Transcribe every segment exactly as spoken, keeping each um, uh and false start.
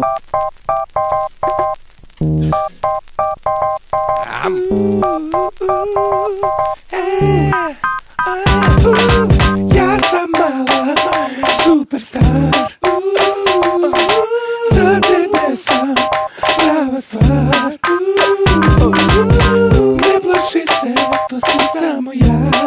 Ja sam mala superstar, za tebe sam prava stvar. Ne plaši se, to sam samo ja.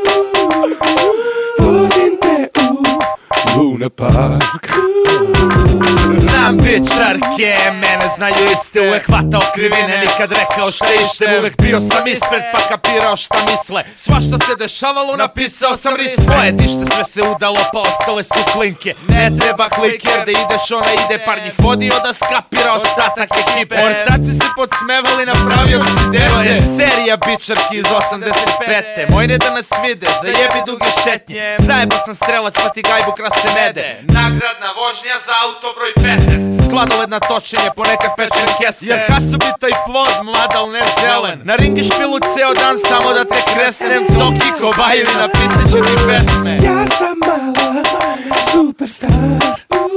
Vodim te u Luna Park. Znam bičarke, mene znaju iste. Uvek hvatao krivine, nikad rekao šta ištem. Uvek bio sam ispred pa kapirao šta misle. Svašta se dešavalo, napisao sam ris. Svoje dište sve se udalo pa ostale su klinke. Ne treba kliker da ideš, ona ide. Par njih vodio da skapira ostatak ekipe. Ortaci se podsmevali, napravio si dete. To je serija bičarki iz osamdeset pete. Mojne da nas vide, zajebi duge šetnje. Zajeba sam strelac pa ti gajbu krase mede. Nagradna vožnja za auto broj petnaest. Sladoledna točenje, ponekad pečen keste. Jer hasubita i plod, mlad al ne zelen. Na ringi špilu ceo dan samo da te kresnem. Zoki kobajevi napisat ću ti pesme. Ja sam mala superstar,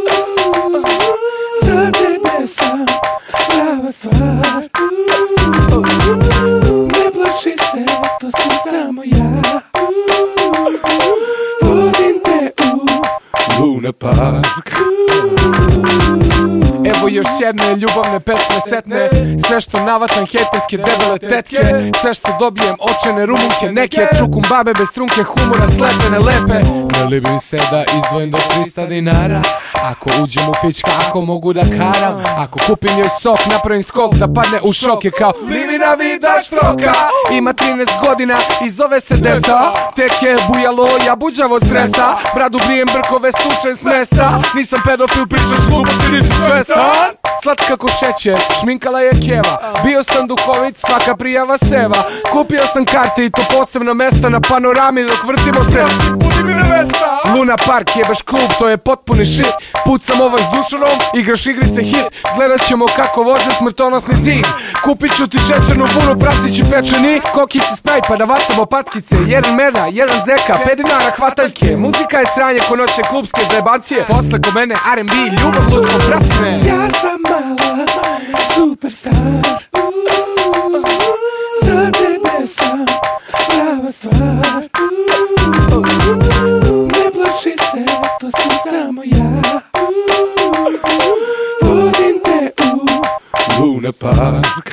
za tebe sam prava stvar. Ne plaši se, to sam samo ja. Vodim te u Luna Park. Evo još jedne ljubavne pesme setne. Sve što navatam hejterske debele tetke. Sve što dobijem očene rumunke neke. Čukum babe bez trunke, humora slepene lepe. Ne libim se da izdvojim do trista dinara. Ako uđem u fička, ako mogu da karam. Ako kupim joj sok, napravim skok da padne u šok. Je kao Livina Vida Štroka. Ima trinaest godina i zove se Desa. Tek je bujalo, ja buđavo stresa. Bradu brijem brkove, stučem s mesta. Nisam pedofil, pričaš gluposti, nisi svestan. Slatka ko šećer, šminkala je keva. Bio sam duhovit, svaka prijava seva. Kupio sam karte i to posebna mesta na panorami dok vrtimo se. Luna Park je baš klub, to je potpuni shit. Pucam ovaj s dušanom, igraš igrice hit. Gledat ćemo kako voze smrtonosni zid. Kupit ću ti šećernu bunu, prasići pečeni. Kokice spaj pa da vatamo patkice. Jedan meda, jedan zeka, pet dinara hvataljke. Muzika je sranje ko noće klubske zajebancije. Posle ko mene R and B, ljubav ludko, prati me. Ja sam mala superstar, za tebe sam prava stvar. Ne plaši se, to sam samo ja. Vodim te u Luna Park.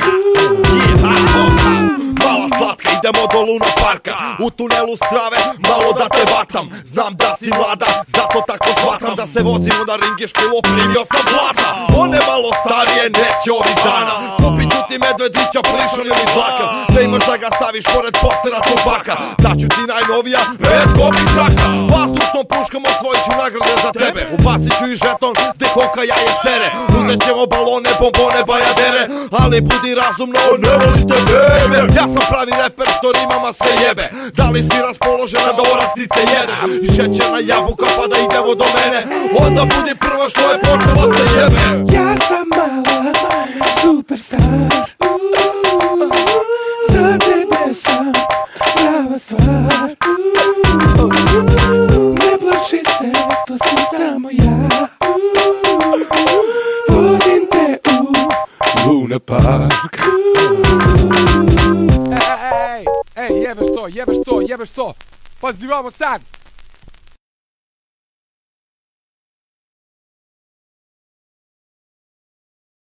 Mala slatka, idemo do Luna Parka. U tunelu strave, malo da te vatam. Znam da si mlada, zato tako shvatam. Da se vozimo na ringe špilu, primio sam plata. One malo starije, neće ovih dana. Kupit ću ti medvedića, plišan ili dlaka. Da imaš da ga staviš pored postera tobaka. Daću ti najnovija, pet kopih traka. Vazdušnom puškom osvojit ću nagrade za tebe. Ubacit ću i žeton, gde koka jaje sere. Uzet ćemo balone, bombone, bajadere. Ali budi razumno, ne volite bebe. Ja sam pravi reper što rimama sve jebe. Da li si raspoložena da orastice jedeš? I šećerna jabuka pa da idemo do mene. Onda budi prva što je počela se jebe. Ja sam mala superstar, za tebe sam prava stvar. Ne plaši se, to sam samo ja. Vodim te u Luna Park. Ej, ej, ej, jebeš to, jebeš to, jebeš to. Pazi vamo sad.